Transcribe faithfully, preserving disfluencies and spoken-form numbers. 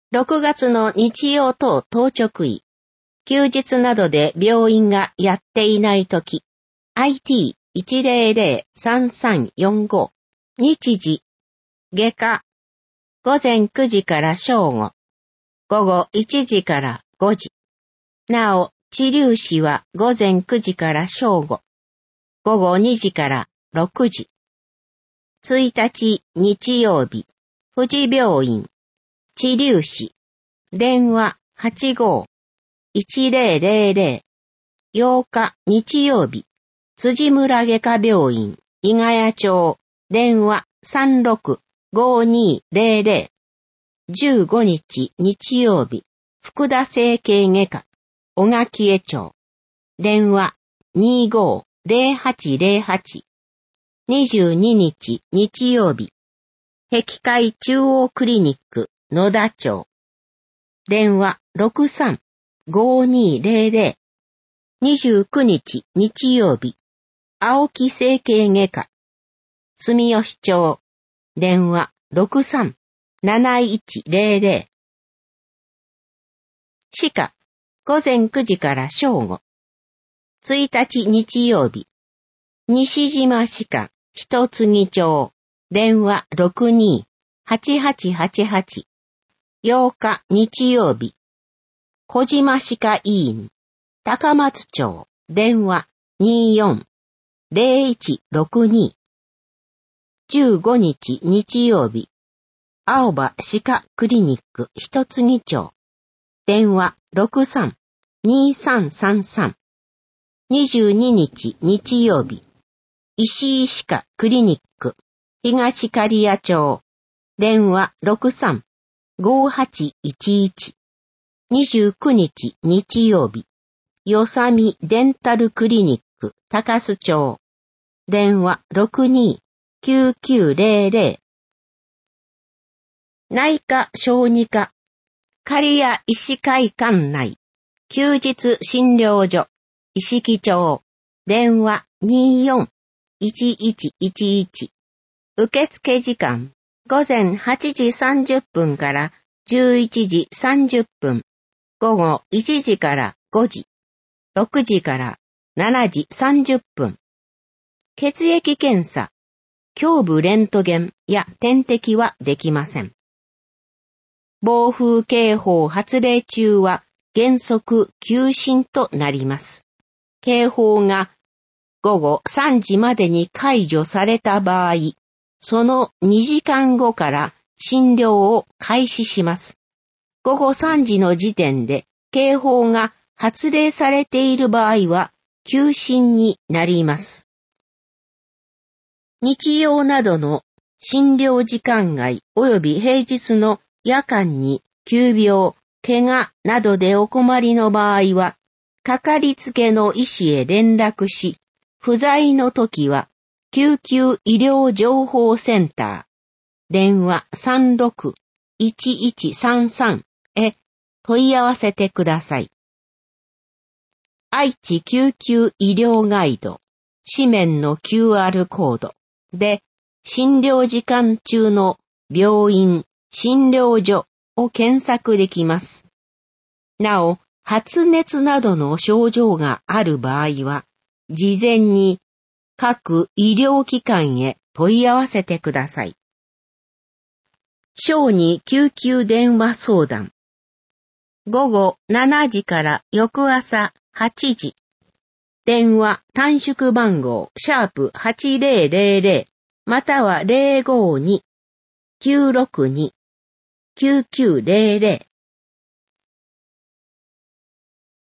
ろくがつの日曜等当直医、休日などで病院がやっていないとき、アイティーいちまるまるさんさんよんご、日時、外科、午前くじから正午、午後いちじからごじ。なお、治療士は午前くじから正午、午後にじからろくじ。いちにち日曜日、富士病院、治療士、電話 はちごーいちまるまる。ようか日曜日、辻村外科病院、伊ヶ谷町、電話 さんろくごにーぜろぜろ。じゅうごにち日曜日、福田整形外科、小垣江町、電話 にごーぜろはちぜろはち。にじゅうににち日曜日、碧海中央クリニック野田町、電話ろくさんごにーぜろぜろ。にじゅうくにち日曜日、青木整形外科、住吉町、電話ろくさんなないちぜろぜろ。歯科、午前くじから正午。いちにち日曜日、西島歯科、一杉町、電話ろくにーはちはちはちはち。ようか日曜日、小島歯科医院、高松町、電話にーよんぜろいちろくに。じゅうごにち日曜日、青葉歯科クリニック一杉町、電話ろくさんにーさんさんさん。にじゅうににち日曜日、石井歯科クリニック東刈谷町、電話ろくさんごはちいちいち。にじゅうくにち日曜日、よさみデンタルクリニック高須町、電話ろくにーきゅうきゅうぜろぜろ。内科小児科、刈谷医師会館内、休日診療所、石木町、電話にーよんいちいちいちいち。受付時間、午前はちじさんじゅっぷんからじゅういちじさんじゅっぷん、午後いちじからごじ、ろくじからしちじさんじゅっぷん。血液検査、胸部レントゲンや点滴はできません。暴風警報発令中は原則休診となります。警報がごごさんじまでに解除された場合、そのにじかんごから診療を開始します。ごごさんじの時点で警報が発令されている場合は休診になります。日曜などの診療時間外及び平日の夜間に急病、怪我などでお困りの場合は、かかりつけの医師へ連絡し、不在の時は救急医療情報センター、電話さんろくいちいちさんさんへ問い合わせてください。愛知救急医療ガイド、紙面の キューアール コードで、診療時間中の病院、診療所を検索できます。なお、発熱などの症状がある場合は、事前に各医療機関へ問い合わせてください。小児救急電話相談。ごごしちじから翌朝はちじ。電話短縮番号シャープはちぜろぜろぜろまたは ゼロごに きゅうろくに きゅうきゅうぜろぜろ